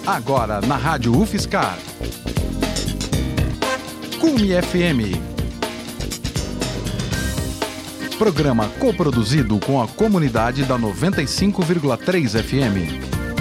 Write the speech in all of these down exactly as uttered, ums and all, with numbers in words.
Agora na Rádio UFSCar. Cume F M. Programa coproduzido com a comunidade da noventa e cinco vírgula três F M.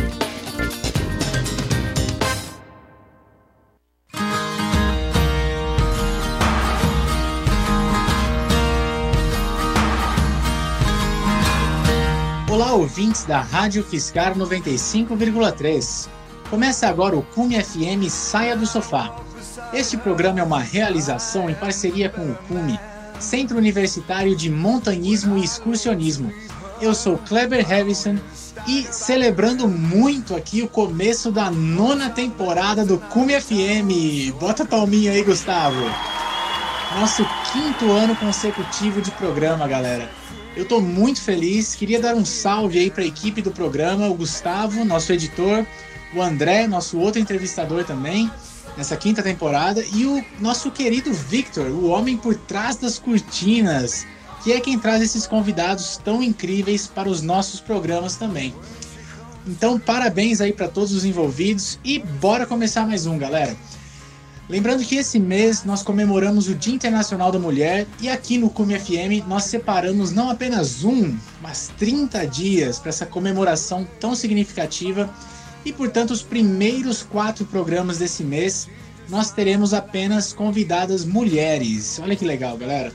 Olá, ouvintes da Rádio UFSCar noventa e cinco vírgula três. Começa agora o Cume F M Saia do Sofá. Este programa é uma realização em parceria com o Cume, Centro Universitário de Montanhismo e Excursionismo. Eu sou Kleber Harrison e celebrando muito aqui o começo da nona temporada do Cume F M. Bota a palminha aí, Gustavo. Nosso quinto ano consecutivo de programa, galera. Eu tô muito feliz, queria dar um salve aí para a equipe do programa, o Gustavo, nosso editor, o André, nosso outro entrevistador também, nessa quinta temporada, e o nosso querido Victor, o homem por trás das cortinas, que é quem traz esses convidados tão incríveis para os nossos programas também. Então, parabéns aí para todos os envolvidos e bora começar mais um, galera. Lembrando que esse mês nós comemoramos o Dia Internacional da Mulher e aqui no Cume F M nós separamos não apenas um, mas trinta dias para essa comemoração tão significativa e, portanto, os primeiros quatro programas desse mês nós teremos apenas convidadas mulheres. Olha que legal, galera.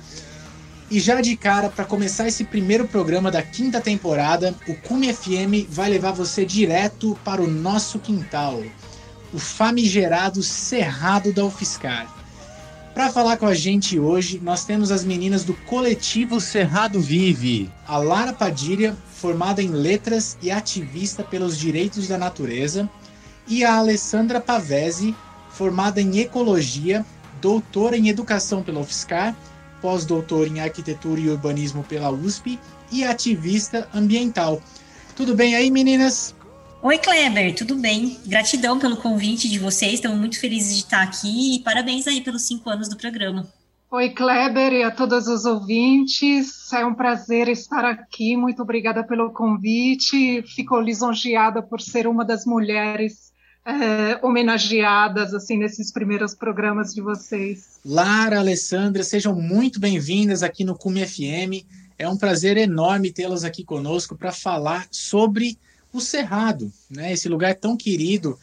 E já de cara, para começar esse primeiro programa da quinta temporada, o Cume F M vai levar você direto para o nosso quintal, o famigerado Cerrado da UFSCar. Para falar com a gente hoje, nós temos as meninas do coletivo Cerrado Vive, a Lara Padilha, formada em letras e ativista pelos direitos da natureza, e a Alessandra Pavese, formada em ecologia, doutora em educação pela UFSCar, pós-doutora em arquitetura e urbanismo pela U S P e ativista ambiental. Tudo bem aí, meninas? Oi, Kleber, tudo bem? Gratidão pelo convite de vocês, estamos muito felizes de estar aqui e parabéns aí pelos cinco anos do programa. Oi, Kleber, e a todos os ouvintes, é um prazer estar aqui, muito obrigada pelo convite, fico lisonjeada por ser uma das mulheres é, homenageadas assim, nesses primeiros programas de vocês. Lara, Alessandra, sejam muito bem-vindas aqui no Cume F M, é um prazer enorme tê-las aqui conosco para falar sobre o Cerrado, né? Esse lugar tão querido,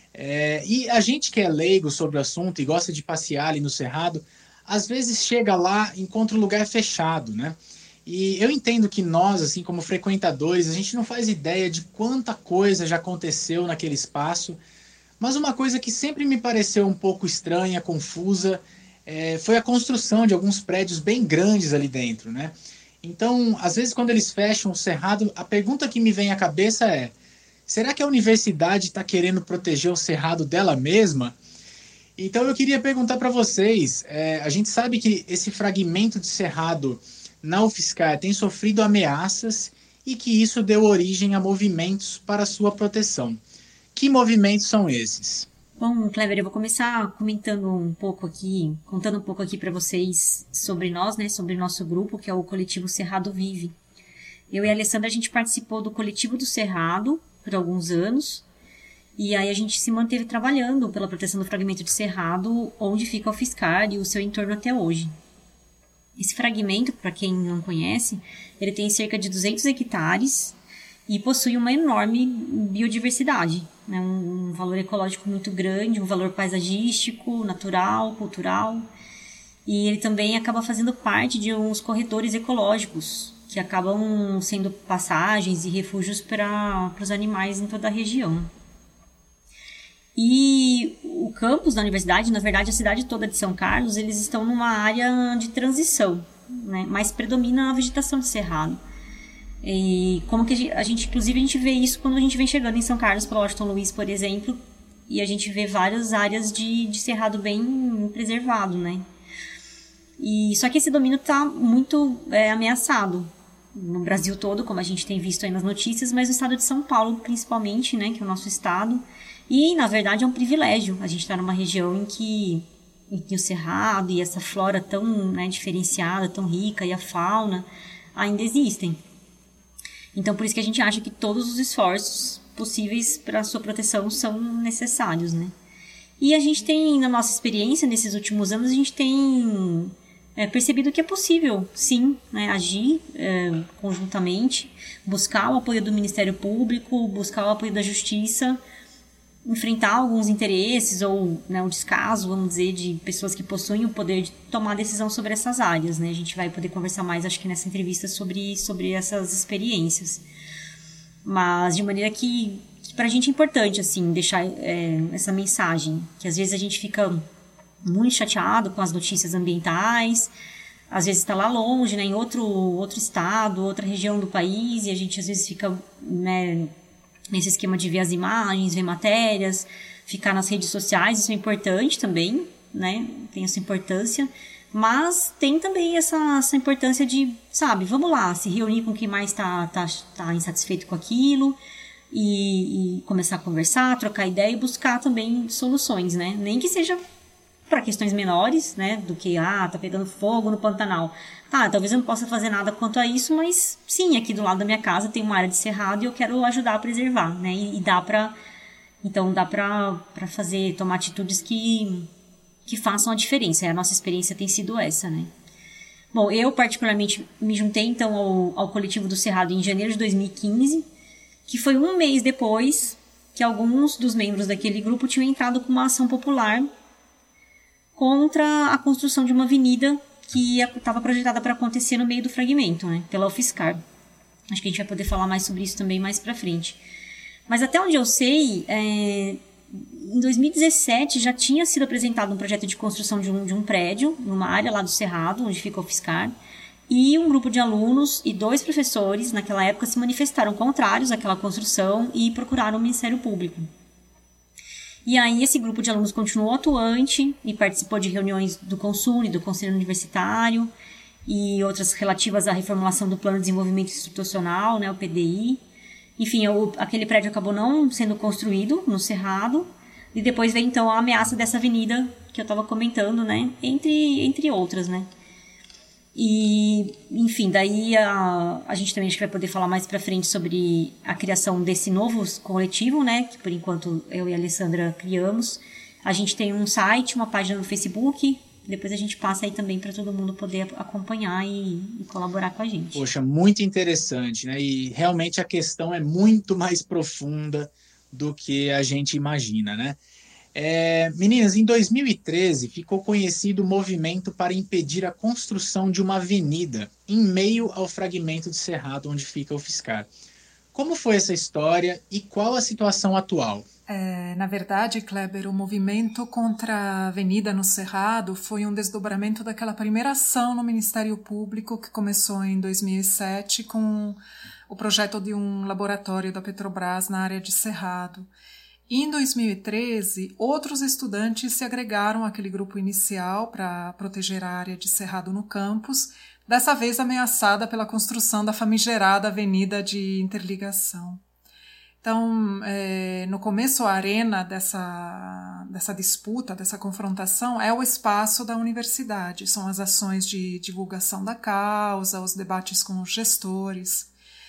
é, e a gente que é leigo sobre o assunto e gosta de passear ali no Cerrado, às vezes chega lá e encontra um lugar fechado, né? E eu entendo que nós, assim como frequentadores, a gente não faz ideia de quanta coisa já aconteceu naquele espaço, mas uma coisa que sempre me pareceu um pouco estranha, confusa, é, foi a construção de alguns prédios bem grandes ali dentro, né? Então, às vezes, quando eles fecham o Cerrado, a pergunta que me vem à cabeça é: será que a universidade está querendo proteger o Cerrado dela mesma? Então, eu queria perguntar para vocês, é, a gente sabe que esse fragmento de Cerrado na UFSCar tem sofrido ameaças e que isso deu origem a movimentos para sua proteção. Que movimentos são esses? Bom, Kleber, eu vou começar comentando um pouco aqui, contando um pouco aqui para vocês sobre nós, né, sobre nosso grupo, que é o coletivo Cerrado Vive. Eu e a Alessandra, a gente participou do coletivo do Cerrado por alguns anos, e aí a gente se manteve trabalhando pela proteção do fragmento de Cerrado, onde fica o UFSCar e o seu entorno até hoje. Esse fragmento, para quem não conhece, ele tem cerca de duzentos hectares, e possui uma enorme biodiversidade, né? um, um valor ecológico muito grande, um valor paisagístico, natural, cultural, e ele também acaba fazendo parte de uns corredores ecológicos, que acabam sendo passagens e refúgios para os animais em toda a região. E o campus da universidade, na verdade a cidade toda de São Carlos, eles estão numa área de transição, né? Mas predomina a vegetação de cerrado. E como que a gente, a gente, inclusive, a gente vê isso quando a gente vem chegando em São Carlos, pela Washington Luiz, por exemplo, e a gente vê várias áreas de, de cerrado bem preservado, né? E, só que esse domínio está muito é, ameaçado no Brasil todo, como a gente tem visto aí nas notícias, mas no estado de São Paulo, principalmente, né, que é o nosso estado. E, na verdade, é um privilégio a gente estar numa região em que, em que o cerrado e essa flora tão, né, diferenciada, tão rica, e a fauna ainda existem. Então, por isso que a gente acha que todos os esforços possíveis para a sua proteção são necessários, né? E a gente tem, na nossa experiência, nesses últimos anos, a gente tem é, percebido que é possível, sim, né, agir é, conjuntamente, buscar o apoio do Ministério Público, buscar o apoio da Justiça, enfrentar alguns interesses ou, né, um descaso, vamos dizer, de pessoas que possuem o poder de tomar decisão sobre essas áreas, né? A gente vai poder conversar mais, acho que nessa entrevista, sobre, sobre essas experiências. Mas de maneira que, que para a gente é importante, assim, deixar é, essa mensagem, que às vezes a gente fica muito chateado com as notícias ambientais, às vezes está lá longe, né, em outro, outro estado, outra região do país, e a gente às vezes fica, né, nesse esquema de ver as imagens, ver matérias, ficar nas redes sociais, isso é importante também, né, tem essa importância, mas tem também essa, essa importância de, sabe, vamos lá, se reunir com quem mais está tá, tá insatisfeito com aquilo e, e começar a conversar, trocar ideia e buscar também soluções, né, nem que seja para questões menores, né, do que, ah, tá pegando fogo no Pantanal. Tá, talvez eu não possa fazer nada quanto a isso, mas sim, aqui do lado da minha casa tem uma área de cerrado e eu quero ajudar a preservar, né, e, e dá para, então dá para para fazer, tomar atitudes que, que façam a diferença. A nossa experiência tem sido essa, né. Bom, eu particularmente me juntei então ao, ao coletivo do Cerrado em janeiro de dois mil e quinze, que foi um mês depois que alguns dos membros daquele grupo tinham entrado com uma ação popular contra a construção de uma avenida que estava projetada para acontecer no meio do fragmento, né, pela UFSCar. Acho que a gente vai poder falar mais sobre isso também mais para frente. Mas até onde eu sei, é, em dois mil e dezessete já tinha sido apresentado um projeto de construção de um, de um prédio, numa área lá do Cerrado, onde fica a UFSCar, e um grupo de alunos e dois professores, naquela época, se manifestaram contrários àquela construção e procuraram o Ministério Público. E aí esse grupo de alunos continuou atuante e participou de reuniões do Consune, do Conselho Universitário e outras relativas à reformulação do Plano de Desenvolvimento Institucional, né, o P D I. Enfim, o, aquele prédio acabou não sendo construído no Cerrado e depois veio então a ameaça dessa avenida que eu estava comentando, né, entre, entre outras, né. E, enfim, daí a, a gente também acho que vai poder falar mais pra frente sobre a criação desse novo coletivo, né, que por enquanto eu e a Alessandra criamos. A gente tem um site, uma página no Facebook, depois a gente passa aí também para todo mundo poder acompanhar e, e colaborar com a gente. Poxa, muito interessante, né, e realmente a questão é muito mais profunda do que a gente imagina, né. É, meninas, em dois mil e treze ficou conhecido o movimento para impedir a construção de uma avenida em meio ao fragmento de Cerrado onde fica a UFSCar. Como foi essa história e qual a situação atual? É, na verdade, Kleber, o movimento contra a avenida no Cerrado foi um desdobramento daquela primeira ação no Ministério Público que começou em dois mil e sete com o projeto de um laboratório da Petrobras na área de Cerrado. E em dois mil e treze, outros estudantes se agregaram àquele grupo inicial para proteger a área de Cerrado no campus, dessa vez ameaçada pela construção da famigerada Avenida de Interligação. Então, é, no começo, a arena dessa, dessa disputa, dessa confrontação, é o espaço da universidade. São as ações de divulgação da causa, os debates com os gestores.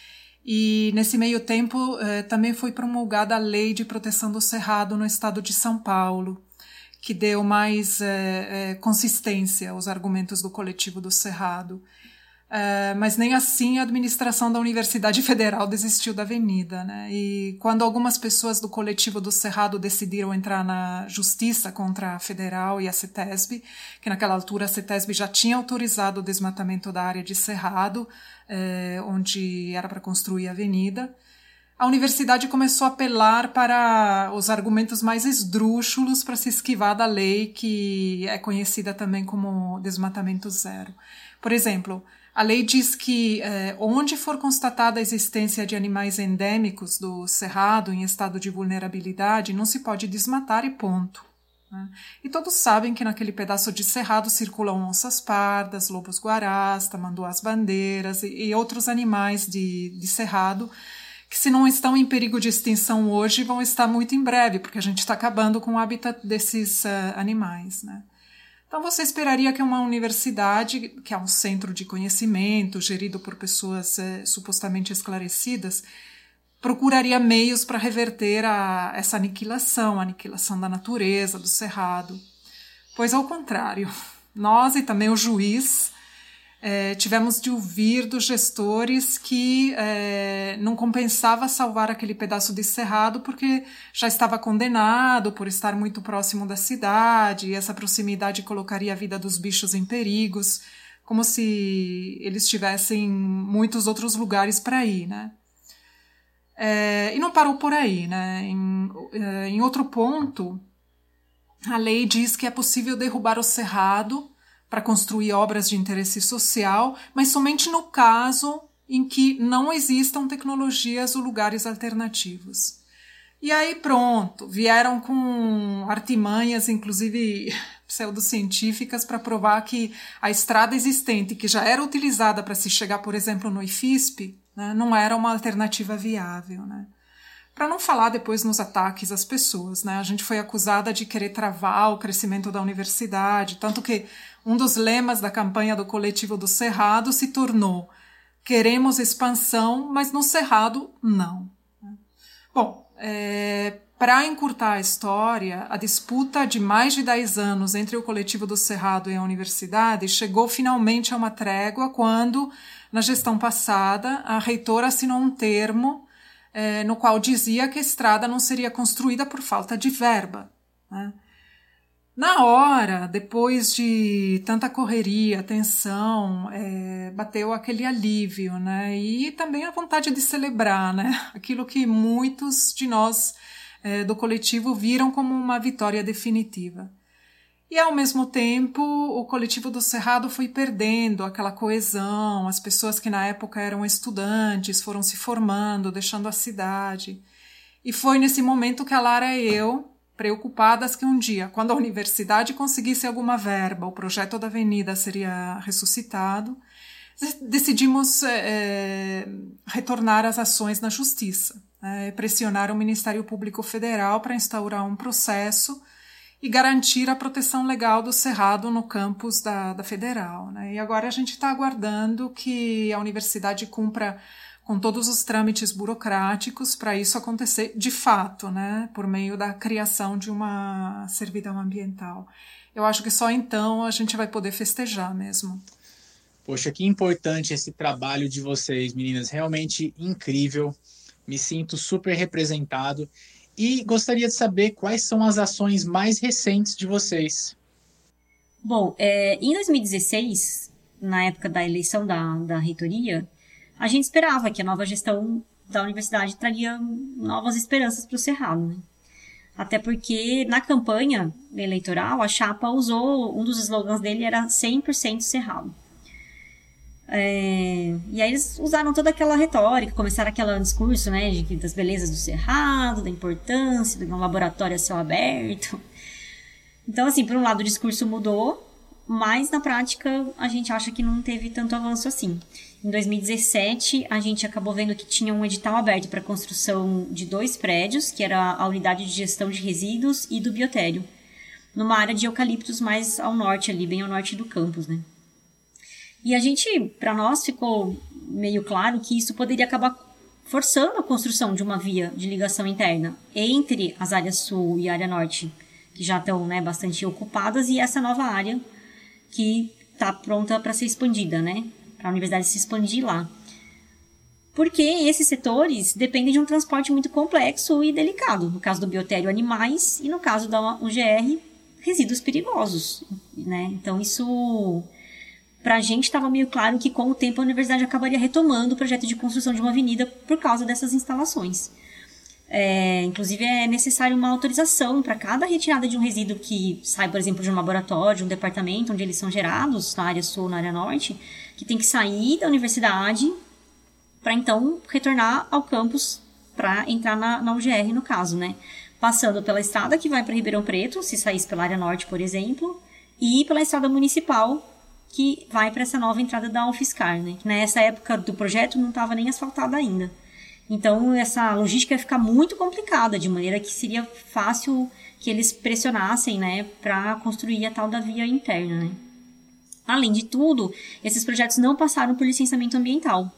E, nesse meio tempo, eh, também foi promulgada a Lei de Proteção do Cerrado no estado de São Paulo, que deu mais eh, eh, consistência aos argumentos do coletivo do Cerrado. Uh, mas nem assim a administração da Universidade Federal desistiu da avenida, né? E quando algumas pessoas do coletivo do Cerrado decidiram entrar na justiça contra a Federal e a CETESB, que naquela altura a CETESB já tinha autorizado o desmatamento da área de Cerrado, eh, onde era para construir a avenida, a universidade começou a apelar para os argumentos mais esdrúxulos para se esquivar da lei, que é conhecida também como desmatamento zero. Por exemplo, a lei diz que eh, onde for constatada a existência de animais endêmicos do Cerrado em estado de vulnerabilidade, não se pode desmatar e ponto. Né? E todos sabem que naquele pedaço de Cerrado circulam onças pardas, lobos-guarás, tamanduás-bandeiras e, e outros animais de, de Cerrado, que se não estão em perigo de extinção hoje, vão estar muito em breve, porque a gente está acabando com o habitat desses uh, animais, né? Então você esperaria que uma universidade, que é um centro de conhecimento, gerido por pessoas eh, supostamente esclarecidas, procuraria meios para reverter a, essa aniquilação, a aniquilação da natureza, do cerrado. Pois, ao contrário, nós e também o juiz é, tivemos de ouvir dos gestores que é, não compensava salvar aquele pedaço de cerrado porque já estava condenado por estar muito próximo da cidade, e essa proximidade colocaria a vida dos bichos em perigos, como se eles tivessem muitos outros lugares para ir, né? É, e não parou por aí, né? Em, em outro ponto, a lei diz que é possível derrubar o cerrado para construir obras de interesse social, mas somente no caso em que não existam tecnologias ou lugares alternativos. E aí pronto, vieram com artimanhas, inclusive pseudocientíficas, para provar que a estrada existente, que já era utilizada para se chegar, por exemplo, no I F I S P, né, não era uma alternativa viável, né? Para não falar depois nos ataques às pessoas, né? A gente foi acusada de querer travar o crescimento da universidade, tanto que um dos lemas da campanha do Coletivo do Cerrado se tornou: queremos expansão, mas no Cerrado não. Bom, é, para encurtar a história, a disputa de mais de dez anos entre o Coletivo do Cerrado e a universidade chegou finalmente a uma trégua quando, na gestão passada, a reitora assinou um termo É, no qual dizia que a estrada não seria construída por falta de verba, né? Na hora, depois de tanta correria, tensão, é, bateu aquele alívio, né? E também a vontade de celebrar, né? Aquilo que muitos de nós é, do coletivo viram como uma vitória definitiva. E, ao mesmo tempo, o Coletivo do Cerrado foi perdendo aquela coesão, as pessoas que na época eram estudantes foram se formando, deixando a cidade. E foi nesse momento que a Lara e eu, preocupadas que um dia, quando a universidade conseguisse alguma verba, o projeto da avenida seria ressuscitado, decidimos é, retornar às ações na Justiça, é, pressionar o Ministério Público Federal para instaurar um processo e garantir a proteção legal do cerrado no campus da, da Federal, né? E agora a gente está aguardando que a universidade cumpra com todos os trâmites burocráticos para isso acontecer de fato, né? Por meio da criação de uma servidão ambiental. Eu acho que só então a gente vai poder festejar mesmo. Poxa, que importante esse trabalho de vocês, meninas. Realmente incrível. Me sinto super representado. E gostaria de saber quais são as ações mais recentes de vocês. Bom, é, em dois mil e dezesseis, na época da eleição da, da reitoria, a gente esperava que a nova gestão da universidade traria novas esperanças para o Cerrado, né? Até porque na campanha eleitoral a chapa usou, um dos slogans dele era cem por cento Cerrado. É, e aí eles usaram toda aquela retórica, começaram aquele discurso, né, de, das belezas do cerrado, da importância de um laboratório a céu aberto. Então, assim, por um lado o discurso mudou, mas na prática a gente acha que não teve tanto avanço assim. Em dois mil e dezessete a gente acabou vendo que tinha um edital aberto para a construção de dois prédios, que era a unidade de gestão de resíduos e do biotério, numa área de eucaliptos mais ao norte ali, bem ao norte do campus, né. E a gente, para nós, ficou meio claro que isso poderia acabar forçando a construção de uma via de ligação interna entre as áreas sul e área norte, que já estão, né, bastante ocupadas, e essa nova área que está pronta para ser expandida, né, para a universidade se expandir lá. Porque esses setores dependem de um transporte muito complexo e delicado, no caso do biotério, animais, e no caso da U G R, resíduos perigosos, né? Então isso... Para a gente estava meio claro que com o tempo a universidade acabaria retomando o projeto de construção de uma avenida por causa dessas instalações. É, inclusive é necessário uma autorização para cada retirada de um resíduo que sai, por exemplo, de um laboratório, de um departamento onde eles são gerados, na área sul ou na área norte, que tem que sair da universidade para então retornar ao campus para entrar na, na U G R, no caso, né? Passando pela estrada que vai para Ribeirão Preto, se saísse pela área norte, por exemplo, e pela estrada municipal, que vai para essa nova entrada da UFSCar, né? Que nessa época do projeto não estava nem asfaltada ainda. Então, essa logística ia ficar muito complicada, de maneira que seria fácil que eles pressionassem, né, para construir a tal da via interna, né? Além de tudo, esses projetos não passaram por licenciamento ambiental.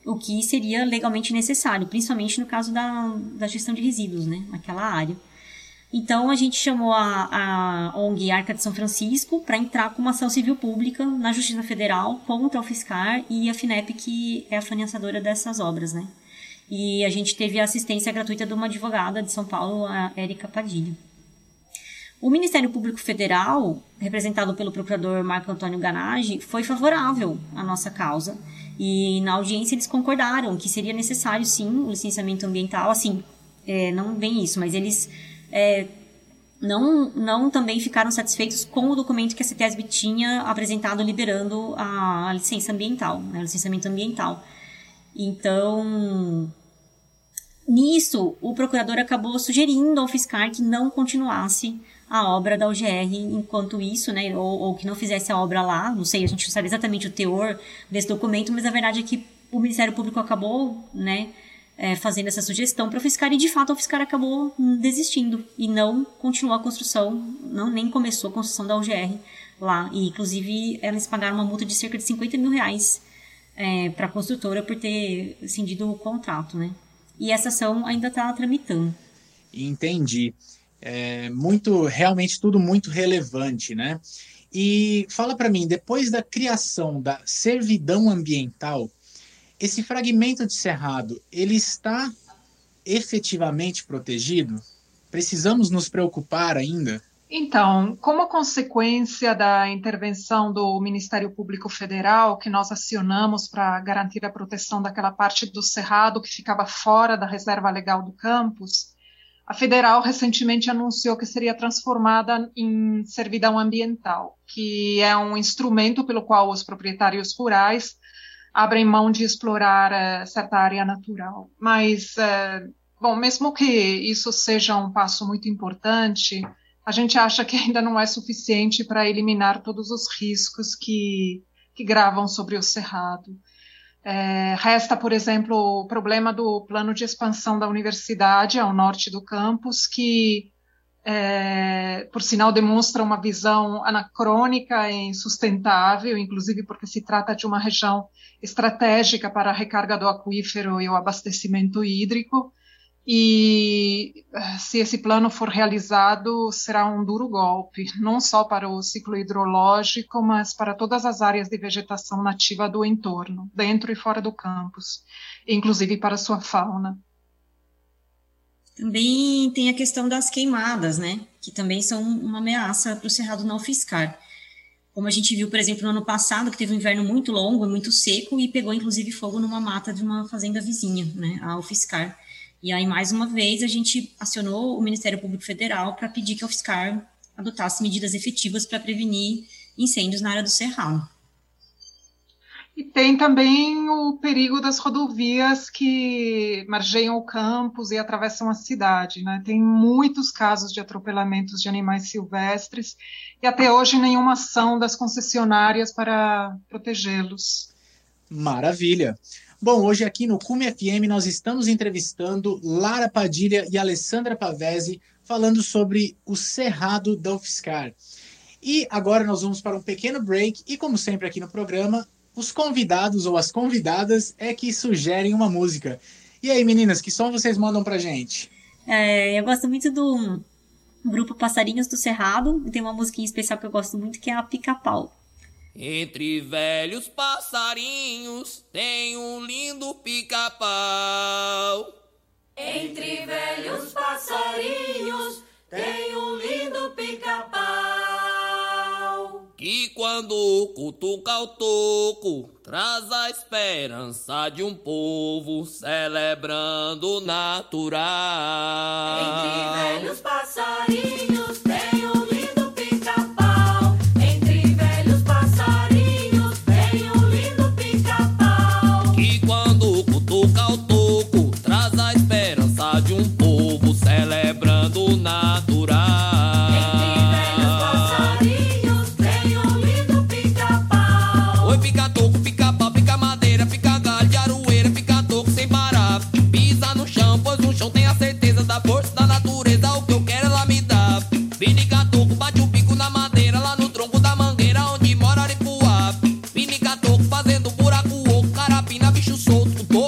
o que seria legalmente necessário, principalmente no caso da, da gestão de resíduos, né, naquela área. Então, a gente chamou a, a O N G Arca de São Francisco para entrar com uma ação civil pública na Justiça Federal contra a UFSCar e a FINEP, que é a financiadora dessas obras, né. E a gente teve a assistência gratuita de uma advogada de São Paulo, a Érica Padilha. O Ministério Público Federal, representado pelo procurador Marco Antônio Ganagi, foi favorável à nossa causa. E na audiência eles concordaram que seria necessário, sim, o licenciamento ambiental. Assim, é, não bem isso, mas eles é, não, não também ficaram satisfeitos com o documento que a CETESB tinha apresentado liberando a, a licença ambiental, né, o licenciamento ambiental. Então, nisso, o procurador acabou sugerindo ao UFSCar que não continuasse a obra da U G R enquanto isso, né, ou, ou que não fizesse a obra lá, não sei, a gente não sabe exatamente o teor desse documento, mas a verdade é que o Ministério Público acabou, né, é, fazendo essa sugestão para o UFSCar e de fato o UFSCar acabou desistindo e não continuou a construção, não nem começou a construção da U G R lá, e inclusive eles pagaram uma multa de cerca de cinquenta mil reais é, para a construtora por ter rescindido o contrato, né, e essa ação ainda está tramitando. Entendi. É muito, realmente tudo muito relevante, né? E fala para mim, depois da criação da servidão ambiental, esse fragmento de cerrado, ele está efetivamente protegido? Precisamos nos preocupar ainda? Então, como consequência da intervenção do Ministério Público Federal, que nós acionamos para garantir a proteção daquela parte do cerrado que ficava fora da reserva legal do campus, a Federal recentemente anunciou que seria transformada em servidão ambiental, que é um instrumento pelo qual os proprietários rurais abrem mão de explorar uh, certa área natural. Mas, uh, bom, mesmo que isso seja um passo muito importante, a gente acha que ainda não é suficiente para eliminar todos os riscos que, que gravam sobre o cerrado. É, resta, por exemplo, o problema do plano de expansão da universidade ao norte do campus, que, é, por sinal, demonstra uma visão anacrônica e insustentável, inclusive porque se trata de uma região estratégica para a recarga do aquífero e o abastecimento hídrico, e se esse plano for realizado, será um duro golpe, não só para o ciclo hidrológico, mas para todas as áreas de vegetação nativa do entorno, dentro e fora do campus, inclusive para a sua fauna. Também tem a questão das queimadas, né, que também são uma ameaça para o cerrado não UFSCar. Como a gente viu, por exemplo, no ano passado, que teve um inverno muito longo e muito seco e pegou, inclusive, fogo numa mata de uma fazenda vizinha, né, a UFSCar. E aí, mais uma vez, a gente acionou o Ministério Público Federal para pedir que a UFSCar adotasse medidas efetivas para prevenir incêndios na área do cerrado. E tem também o perigo das rodovias que margeiam o campus e atravessam a cidade, né? Tem muitos casos de atropelamentos de animais silvestres e até hoje nenhuma ação das concessionárias para protegê-los. Maravilha! Bom, hoje aqui no Cume F M nós estamos entrevistando Lara Padilha e Alessandra Pavese falando sobre o cerrado da UFSCar. E agora nós vamos para um pequeno break e, como sempre aqui no programa, os convidados ou as convidadas é que sugerem uma música. E aí, meninas, que som vocês mandam pra gente? É, eu gosto muito do grupo Passarinhos do Cerrado, e tem uma musiquinha especial que eu gosto muito, que é a Pica-Pau. Entre velhos passarinhos tem um lindo pica-pau. Entre velhos passarinhos tem um lindo pica-pau. Que quando cutuca o toco traz a esperança de um povo celebrando o natural. Entre velhos passarinhos tem um fazendo buraco oco, carapina, bicho solto,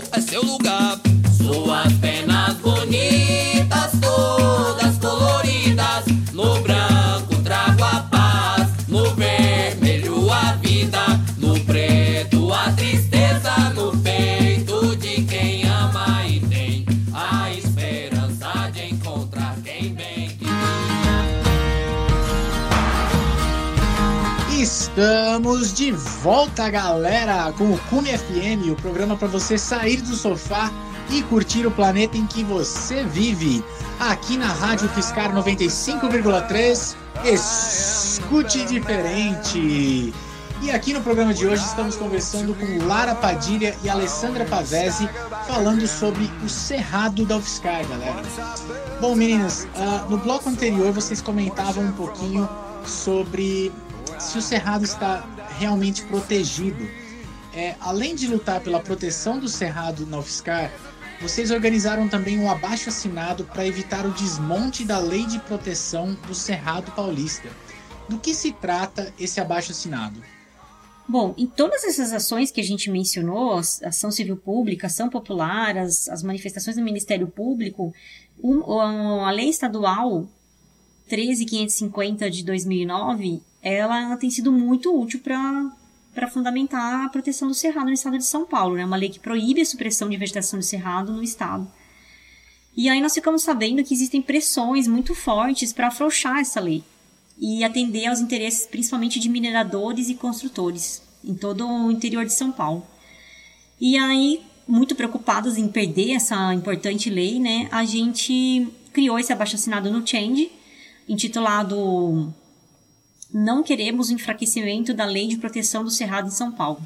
Estamos de volta, galera, com o Cume F M, o programa para você sair do sofá e curtir o planeta em que você vive. Aqui na Rádio Fiscar noventa e cinco vírgula três, escute diferente. E aqui no programa de hoje estamos conversando com Lara Padilha e Alessandra Pavese, falando sobre o Cerrado da UFSCar, galera. Bom, meninas, uh, no bloco anterior vocês comentavam um pouquinho sobre se o Cerrado está realmente protegido. É, além de lutar pela proteção do Cerrado na UFSCar, vocês organizaram também um abaixo-assinado para evitar o desmonte da Lei de Proteção do Cerrado Paulista. Do que se trata esse abaixo-assinado? Bom, em todas essas ações que a gente mencionou, ação civil pública, ação popular, as, as manifestações do Ministério Público, um, a lei estadual treze mil quinhentos e cinquenta de dois mil e nove, ela tem sido muito útil para para fundamentar a proteção do cerrado no estado de São Paulo, né? Uma lei que proíbe a supressão de vegetação do cerrado no estado. E aí nós ficamos sabendo que existem pressões muito fortes para afrouxar essa lei e atender aos interesses principalmente de mineradores e construtores em todo o interior de São Paulo. E aí, muito preocupados em perder essa importante lei, né, a gente criou esse abaixo-assinado no Change, intitulado Não Queremos o Enfraquecimento da Lei de Proteção do Cerrado em São Paulo.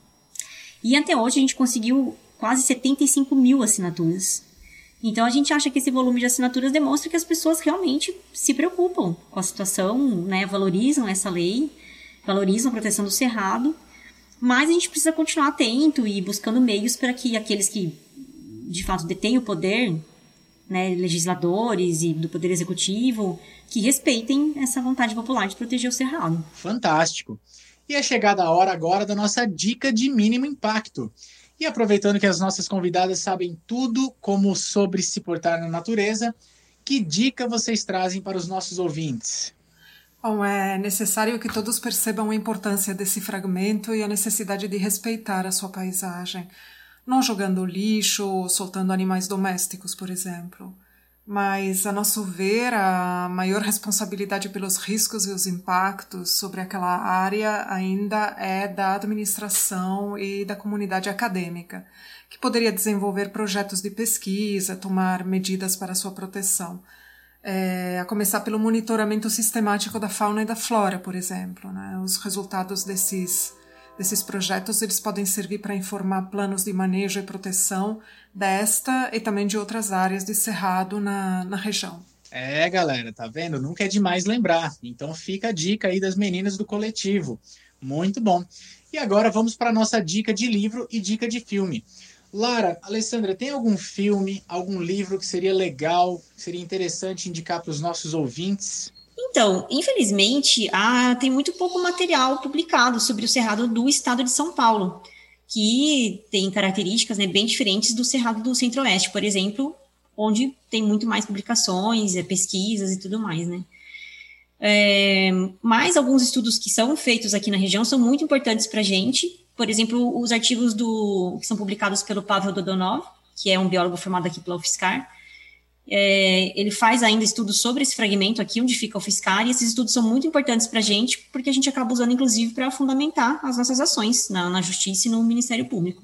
E até hoje a gente conseguiu quase setenta e cinco mil assinaturas. Então, a gente acha que esse volume de assinaturas demonstra que as pessoas realmente se preocupam com a situação, né, valorizam essa lei, valorizam a proteção do cerrado, mas a gente precisa continuar atento e buscando meios para que aqueles que, de fato, detêm o poder, né, legisladores e do Poder Executivo, que respeitem essa vontade popular de proteger o cerrado. Fantástico! E é chegada a hora agora da nossa dica de mínimo impacto. E aproveitando que as nossas convidadas sabem tudo como sobre se portar na natureza, que dica vocês trazem para os nossos ouvintes? Bom, é necessário que todos percebam a importância desse fragmento e a necessidade de respeitar a sua paisagem, não jogando lixo ou soltando animais domésticos, por exemplo. Mas, a nosso ver, a maior responsabilidade pelos riscos e os impactos sobre aquela área ainda é da administração e da comunidade acadêmica, que poderia desenvolver projetos de pesquisa, tomar medidas para sua proteção. É, a começar pelo monitoramento sistemático da fauna e da flora, por exemplo, né? Os resultados desses, desses projetos eles podem servir para informar planos de manejo e proteção desta e também de outras áreas de cerrado na, na região. É, galera, tá vendo? Nunca é demais lembrar. Então fica a dica aí das meninas do coletivo. Muito bom. E agora vamos para a nossa dica de livro e dica de filme. Lara, Alessandra, tem algum filme, algum livro que seria legal, que seria interessante indicar para os nossos ouvintes? Então, infelizmente, ah, tem muito pouco material publicado sobre o cerrado do estado de São Paulo, que tem características, né, bem diferentes do cerrado do Centro-Oeste, por exemplo, onde tem muito mais publicações, pesquisas e tudo mais, né. É, mas alguns estudos que são feitos aqui na região são muito importantes para a gente, por exemplo, os artigos do, que são publicados pelo Pavel Dodonov, que é um biólogo formado aqui pela UFSCar. É, ele faz ainda estudos sobre esse fragmento aqui, onde fica a UFSCar, e esses estudos são muito importantes para a gente, porque a gente acaba usando, inclusive, para fundamentar as nossas ações na, na Justiça e no Ministério Público.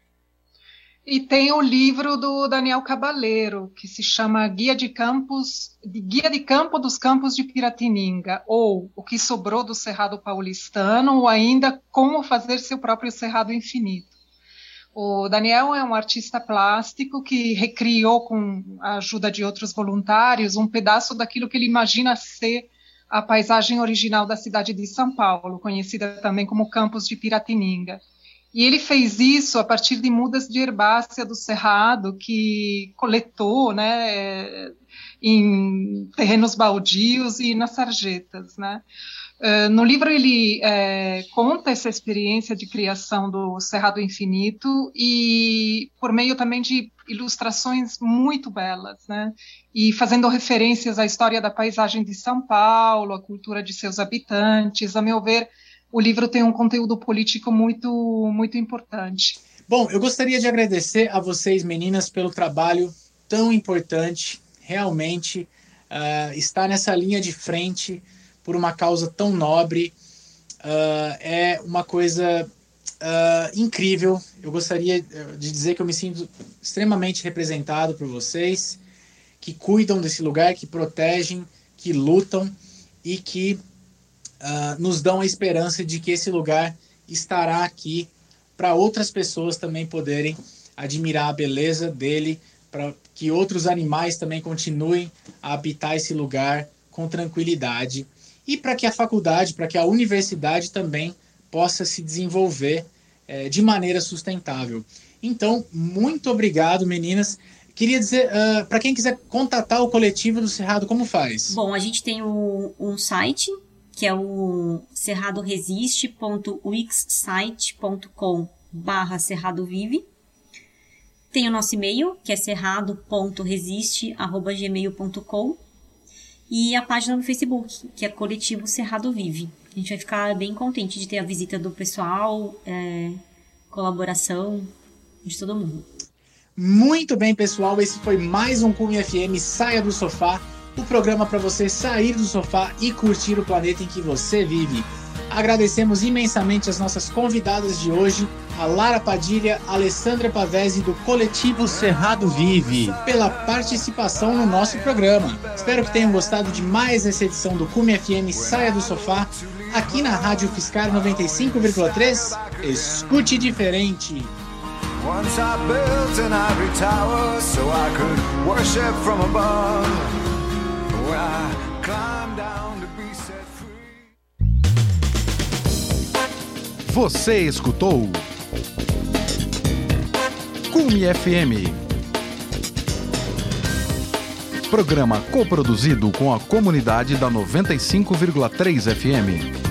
E tem o livro do Daniel Cabaleiro, que se chama Guia de, Campos, Guia de Campo dos Campos de Piratininga, ou O que Sobrou do Cerrado Paulistano, ou ainda Como Fazer Seu Próprio Cerrado Infinito. O Daniel é um artista plástico que recriou, com a ajuda de outros voluntários, um pedaço daquilo que ele imagina ser a paisagem original da cidade de São Paulo, conhecida também como Campos de Piratininga. E ele fez isso a partir de mudas de herbácea do Cerrado, que coletou, né, em terrenos baldios e nas sarjetas, né. Uh, no livro ele é, conta essa experiência de criação do Cerrado Infinito e por meio também de ilustrações muito belas, né? E fazendo referências à história da paisagem de São Paulo, à cultura de seus habitantes. A meu ver, o livro tem um conteúdo político muito, muito importante. Bom, eu gostaria de agradecer a vocês, meninas, pelo trabalho tão importante, realmente uh, estar nessa linha de frente por uma causa tão nobre uh, é uma coisa uh, incrível. Eu gostaria de dizer que eu me sinto extremamente representado por vocês, que cuidam desse lugar, que protegem, que lutam e que uh, nos dão a esperança de que esse lugar estará aqui para outras pessoas também poderem admirar a beleza dele, para que outros animais também continuem a habitar esse lugar com tranquilidade e para que a faculdade, para que a universidade também possa se desenvolver é, de maneira sustentável. Então, muito obrigado, meninas. Queria dizer, uh, para quem quiser contatar o Coletivo do Cerrado, como faz? Bom, a gente tem o, um site, que é o cerradoresiste ponto wixsite ponto com barra cerradovive. Tem o nosso e-mail, que é cerrado ponto resiste arroba gmail ponto com. E a página no Facebook, que é Coletivo Cerrado Vive. A gente vai ficar bem contente de ter a visita do pessoal, é, colaboração de todo mundo. Muito bem, pessoal. Esse foi mais um Cume F M Saia do Sofá, o programa para você sair do sofá e curtir o planeta em que você vive. Agradecemos imensamente as nossas convidadas de hoje, a Lara Padilha, a Alessandra Pavese do Coletivo Cerrado Vive, pela participação no nosso programa. Espero que tenham gostado de mais essa edição do Cume F M Saia do Sofá, aqui na Rádio Fiscar noventa e cinco vírgula três. Escute diferente! Once I built an ivory tower so I could worship from above. When I climbed down to be set free. Você escutou Cume F M, programa coproduzido com a comunidade da noventa e cinco vírgula três F M.